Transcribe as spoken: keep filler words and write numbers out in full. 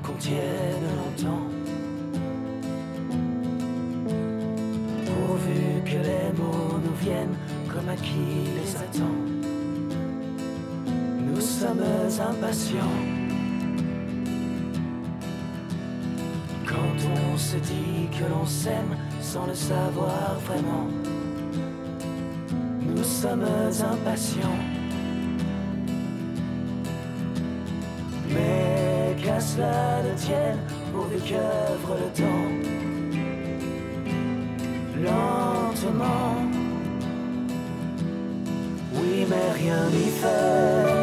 qu'on tienne longtemps. Pourvu que les mots nous viennent comme à qui les attend. Nous sommes impatients. Quand on se dit que l'on s'aime sans le savoir vraiment. Nous sommes impatients. Mais qu'à cela ne tienne, pourvu qu'œuvre le temps. Lentement. Oui, mais rien n'y fait.